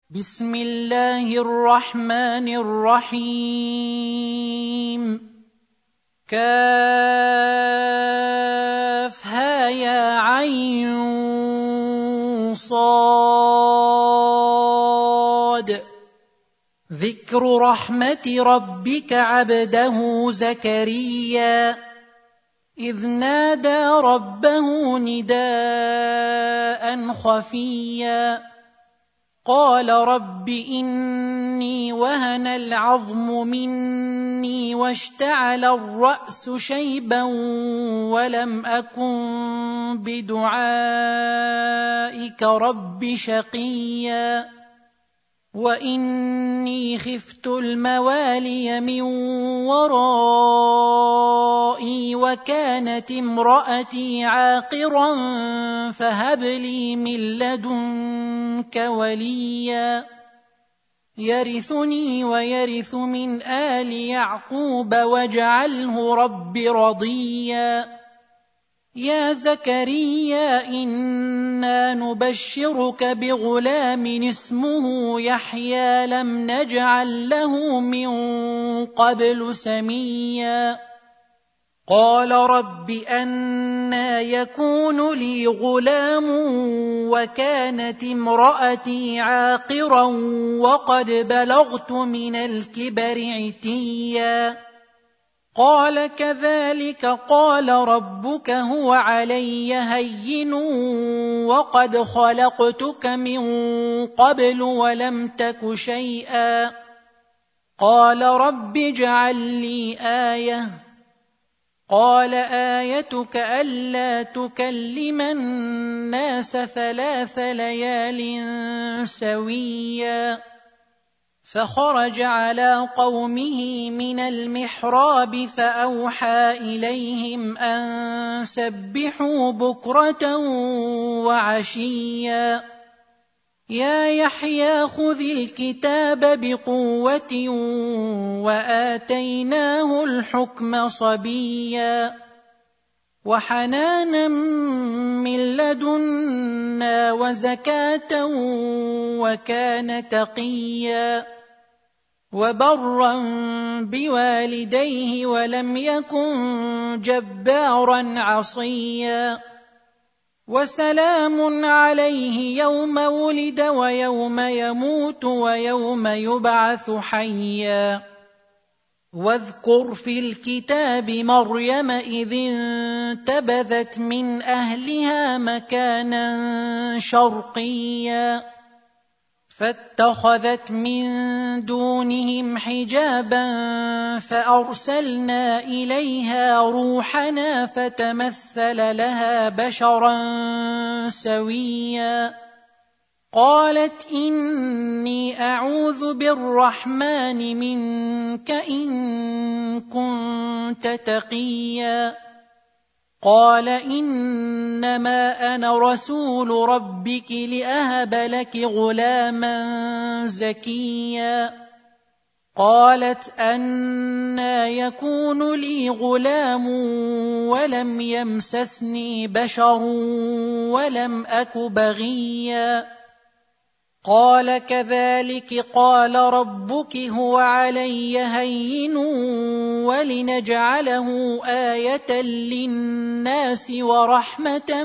بسم الله الرحمن الرحيم كافها يا عين صاد ذكر رحمة ربك عبده زكريا إذ نادى ربه نداء خفيا قال رب إني وهن العظم مني واشتعل الرأس شيبا ولم أكن بدعائك رب شقيا وإني خفت الموالي من ورائي وكانت امرأتي عاقرا فهب لي من لدنك وليا يرثني ويرث من آل يعقوب واجعله رب رضيا يا زكريا إنا نبشرك بغلام اسمه يحيى لم نجعل له من قبل سميا قال رب أنى يكون لي غلام وكانت امرأتي عاقرا وقد بلغت من الكبر عتيا قال كذلك قال ربك هو علي هين وقد خلقتك من قبل ولم تك شيئا قال رب اجعل لي آية قال آيتك ألا تكلم الناس 3 ليال سويا فخرج على قومه من المحراب فأوحى إليهم أن سبحوا بكرة وعشيا يا يحيى خذ الكتاب بقوة وآتيناه الحكم صبيا وحنانا من لدنا وزكاة وكان تقيا وبرا بوالديه ولم يكن جبارا عصيا وسلام عليه يوم ولد ويوم يموت ويوم يبعث حيا واذكر في الكتاب مريم إذ انتبذت من أهلها مكانا شرقيا فاتخذت من دونهم حجابا فأرسلنا إليها روحنا فتمثل لها بشرا سويا قالت إني أعوذ بالرحمن منك إن كنت تقيا قال إنما أنا رسول ربك لأهب لك غلاما زكيا قالت أنى يكون لي غلام ولم يمسسني بشر ولم أك بغيا قال كذلك قال ربك هو علي هين ولنجعله آية للناس ورحمة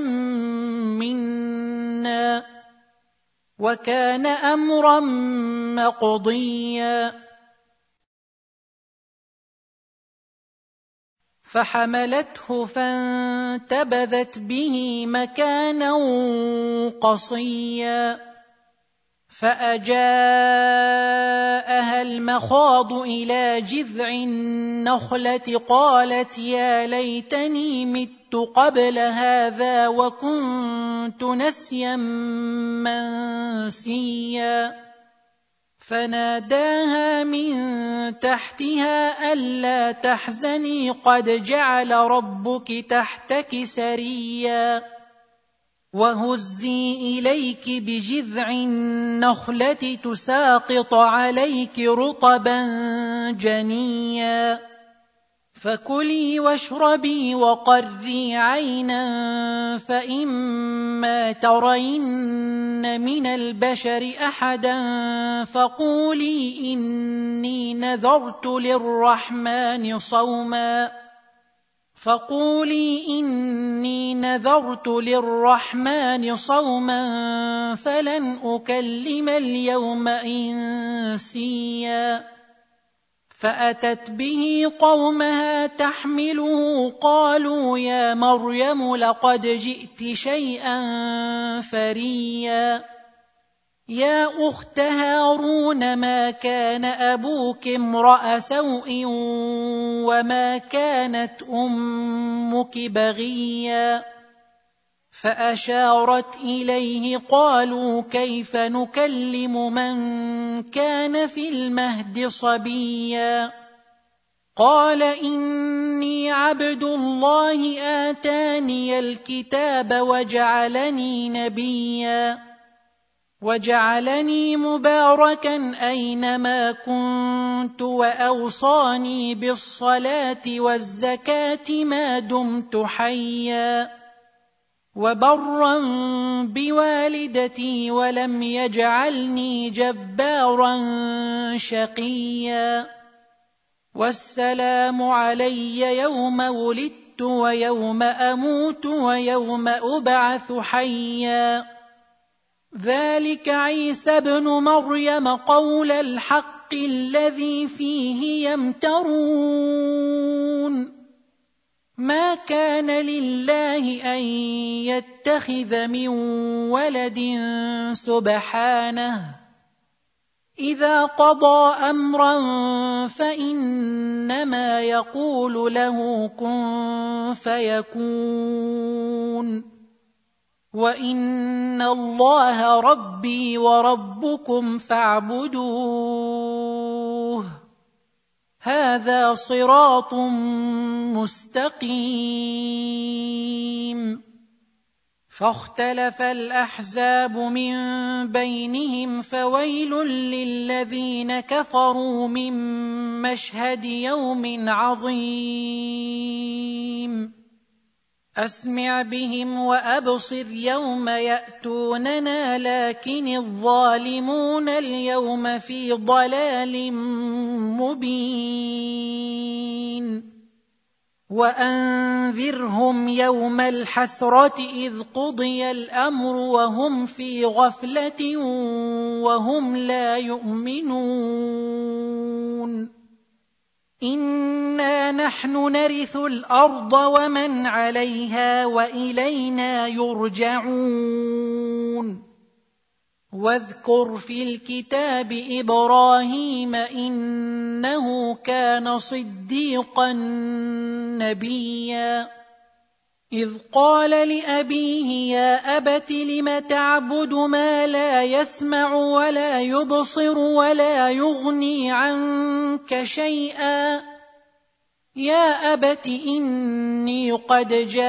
منا وكان أمرا مقضيا فحملته فانتبذت به مكانا قصيا فأجاءها المخاض إلى جذع النخلة قالت يا ليتني مت قبل هذا وكنت نسيا منسيا فناداها من تحتها ألا تحزني قد جعل ربك تحتك سريا وهزي إليك بجذع النخلة تساقط عليك رطبا جنيا فكلي واشربي وقري عينا فإما ترين من البشر أحدا فقولي إني نذرت للرحمن صوما فلن أكلم اليوم إنسيا. فأتت به قومها تحمله قالوا يا مريم لقد جئت شيئا فريا. يا أخت هارون ما كان أبوك امرأ سوء وما كانت أمك بغيا. فأشارت إليه قالوا كيف نكلم من كان في المهد صبيا. قال إني عبد الله آتاني الكتاب وجعلني نبيا وجعلني مباركا أينما كنت وأوصاني بالصلاة والزكاة ما دمت حيا وبرا بوالدتي ولم يجعلني جبارا شقيا. والسلام علي يوم ولدت ويوم أموت ويوم أبعث حيا. ذلك عيسى ابن مريم قول الحق الذي فيه يمترون. ما كان لله أن يتخذ من ولد سبحانه إذا قضى أمرا فإنما يقول له كن فيكون. وإن الله ربي وربكم فاعبدوه هذا صراط مستقيم. فاختلف الأحزاب من بينهم فويل للذين كفروا من مشهد يوم عظيم. أسمع بهم وأبصر يوم يأتوننا لكن الظالمون اليوم في ضلال مبين. وأنذرهم يوم الحسرة إذ قضي الأمر وهم في غفلة وهم لا يؤمنون. إنا نحن نرث الأرض ومن عليها وإلينا يرجعون. واذكر في الكتاب إبراهيم إنه كان صديقا نبيا. إذ قال لأبيه يا أبت لم تعبد ما لا يسمع ولا يبصر ولا يغني عنك شيئا. يا أبت إني قد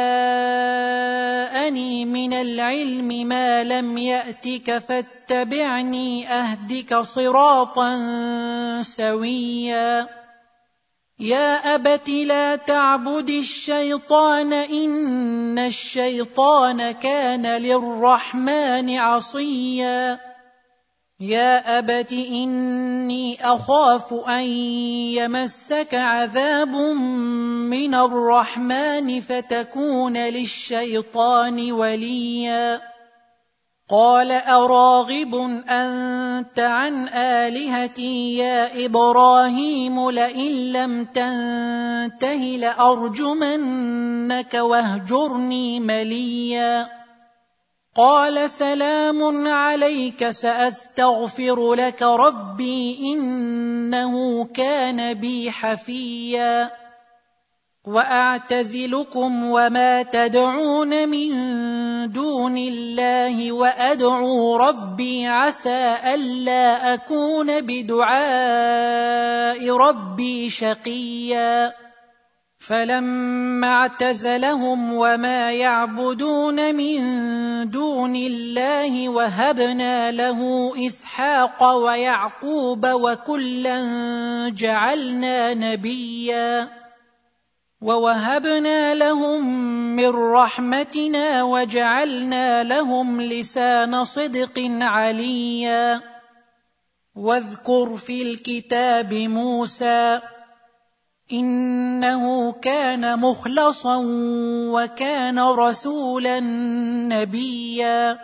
جاءني من العلم ما لم يأتك فاتبعني أهدك صراطا سويا. يا أبت لا تعبد الشيطان إن الشيطان كان للرحمن عصيا. يا أبت إني أخاف أن يمسك عذاب من الرحمن فتكون للشيطان وليا. قال أراغب أنت عن آلهتي يا إبراهيم لئن لم تنته لأرجمنك واهجرني مليا. قال سلام عليك سأستغفر لك ربي إنه كان بي حفيا. وأعتزلكم وما تدعون من دون الله وأدعو ربي عسى ألا أكون بدعاء ربي شقيا. فلما اعتزلهم وما يعبدون من دون الله وهبنا له إسحاق ويعقوب وكلا جعلنا نبيا. ووهبنا لهم من رحمتنا وجعلنا لهم لسان صدق عليا. واذكر في الكتاب موسى إنه كان مخلصا وكان رسولا نبيا.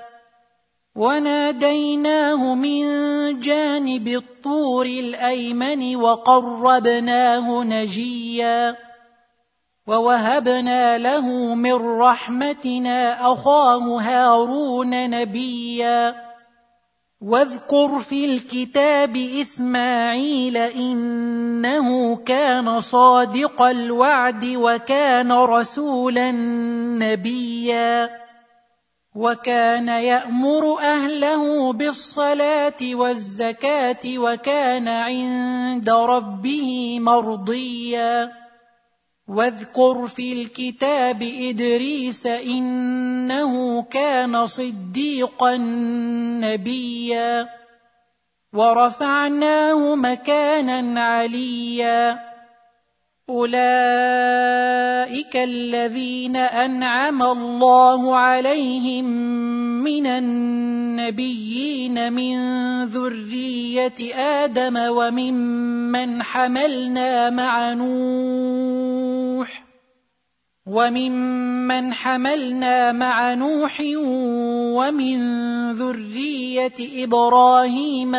وناديناه من جانب الطور الأيمن وقربناه نجيا. ووهبنا له من رحمتنا أخاه هارون نبيا. واذكر في الكتاب إسماعيل إنه كان صادق الوعد وكان رسولا نبيا. وكان يأمر أهله بالصلاة والزكاة وكان عند ربه مرضيا. واذكر في الكتاب إدريس إنه كان صديقا نبيا. ورفعناه مكانا عليا. أولئك الذين أنعم الله عليهم من النبيين من ذرية آدم وممن حملنا مع نوح ومن ذرية إبراهيم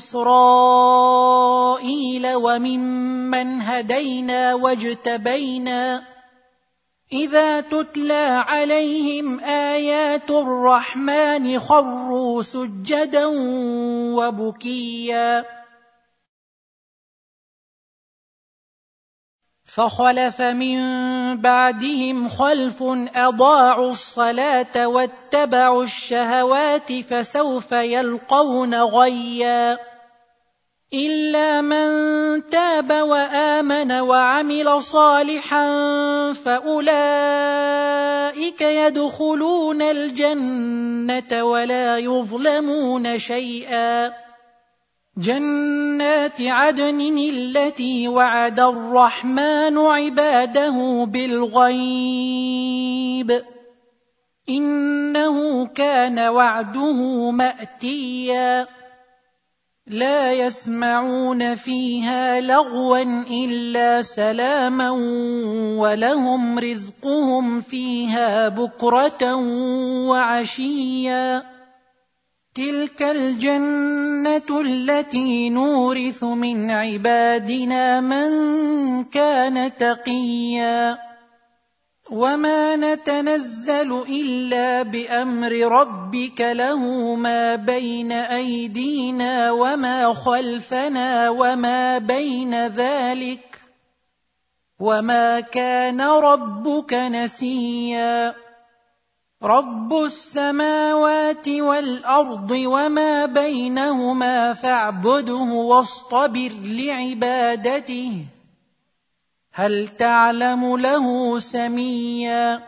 وإسرائيل وممن هدينا واجتبينا. إذا تتلى عليهم آيات الرحمن خروا سجدا وبكيا. فخلف من بعدهم خلف أضاعوا الصلاة واتبعوا الشهوات فسوف يلقون غيا. إلا من تاب وآمن وعمل صالحا فأولئك يدخلون الجنة ولا يظلمون شيئا. جنات عدن التي وعد الرحمن عباده بالغيب إنه كان وعده مأتيا. لا يسمعون فيها لغوا إلا سلاما ولهم رزقهم فيها بكرة وعشيا. تلك الجنة التي نورث من عبادنا من كان تقيا. وما نتنزل إلا بأمر ربك له ما بين أيدينا وما خلفنا وما بين ذلك وما كان ربك نسيا. رب السماوات والأرض وما بينهما فاعبده واصطبر لعبادته هل تعلم له سميا.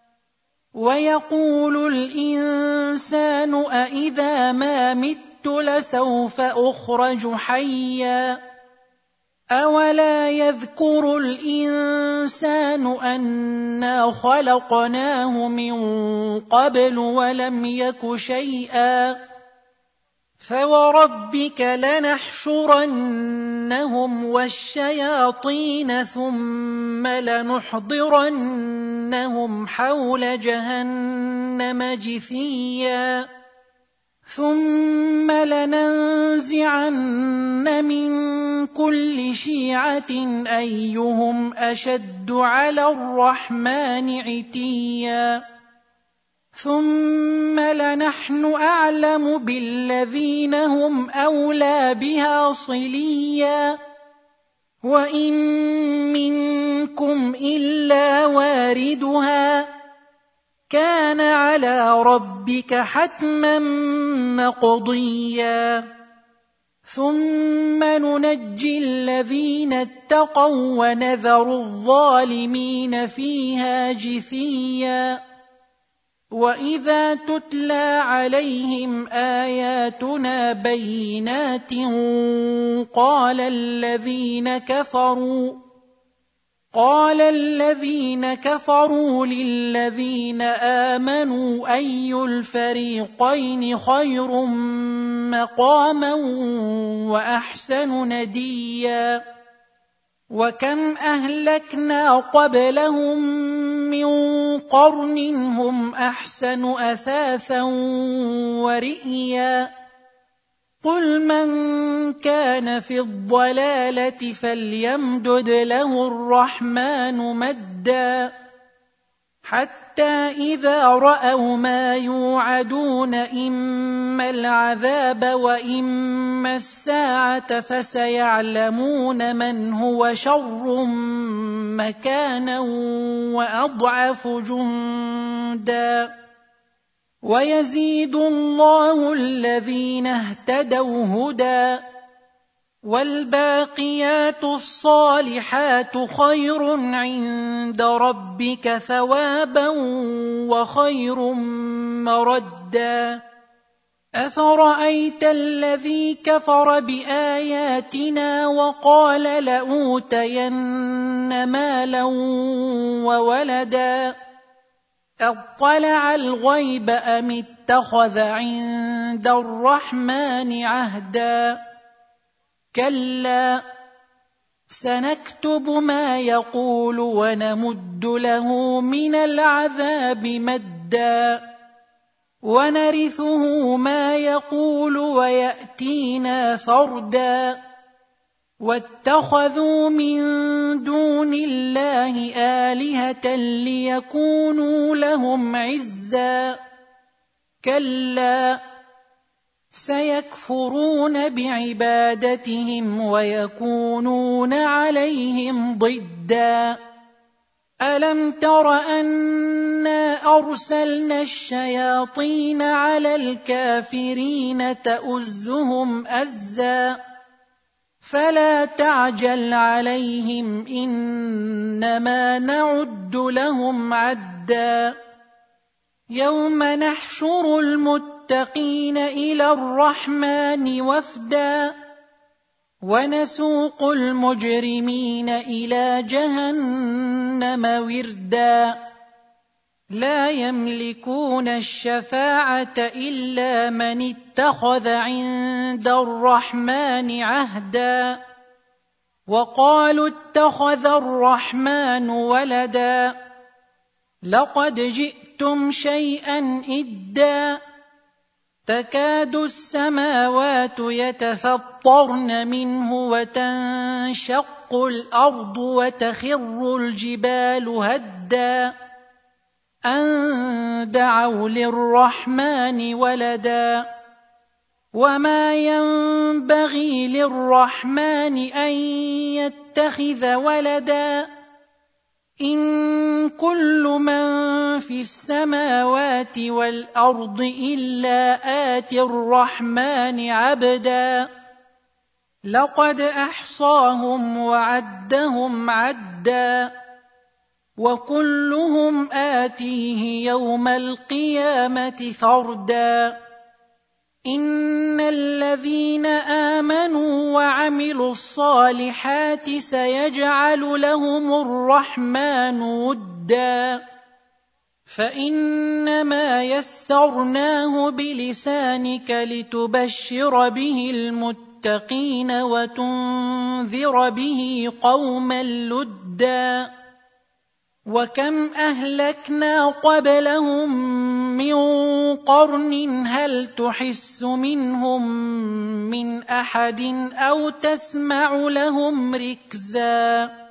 ويقول الإنسان أإذا ما مت لسوف أخرج حيا. أولا يذكر الإنسان أنا خلقناه من قبل ولم يك شيئا. فوربك لنحشرنهم والشياطين ثم لنحضرنهم حول جهنم جثيا. ثم لننزعن من كل شيعة أيهم أشد على الرحمن عتيا. ثم لنحن أعلم بالذين هم أولى بها صليا. وإن منكم إلا واردها كان على ربك حتما مقضيا. ثم ننجي الذين اتقوا ونذر الظالمين فيها جثيا. وإذا تتلى عليهم آياتنا بينات قال قال الذين كفروا للذين آمنوا أي الفريقين خير مقاما وأحسن نديا وكم أهلكنا قبلهم من قرن هم أحسن أثاثا ورئيا قل من كان في الضلالة فليمدد له الرحمن مدا حتى إذا رأوا ما يوعدون إما العذاب وإما الساعة فسيعلمون من هو شر مكانا وأضعف جندا ويزيد الله الذين اهتدوا هدى والباقيات الصالحات خير عند ربك ثوابا وخير مردا أفرأيت الذي كفر بآياتنا وقال لأوتين مالا وولدا أطلع الغيب أم اتخذ عند الرحمن عهدا كلا سنكتب ما يقول ونمد له من العذاب مدا ونرثه ما يقول ويأتينا فردا واتخذوا من دون الله آلهة ليكونوا لهم عزا كلا سيكفرون بعبادتهم ويكونون عليهم ضدا ألم تر أنا أرسلنا الشياطين على الكافرين تؤزهم أزا فلا تعجل عليهم إنما نعد لهم عدا يوم نحشر المتقين إلى الرحمن وفدا ونسوق المجرمين إلى جهنم وردا لا يملكون الشفاعة إلا من اتخذ عند الرحمن عهدا وقالوا اتخذ الرحمن ولدا لقد جئتم شيئا إدا تكاد السماوات يتفطرن منه وتنشق الأرض وتخر الجبال هدا أن دعوا للرحمن ولدا وما ينبغي للرحمن أن يتخذ ولدا إن كل من في السماوات والأرض إلا آتي الرحمن عبدا لقد أحصاهم وعدهم عدا وكلهم آتيه يوم القيامة فردا إن الذين آمنوا وعملوا الصالحات سيجعل لهم الرحمن ودا فإنما يسرناه بلسانك لتبشر به المتقين وتنذر به قوما لدا وكم أهلكنا قبلهم من قرن هل تحس منهم من أحد أو تسمع لهم ركزا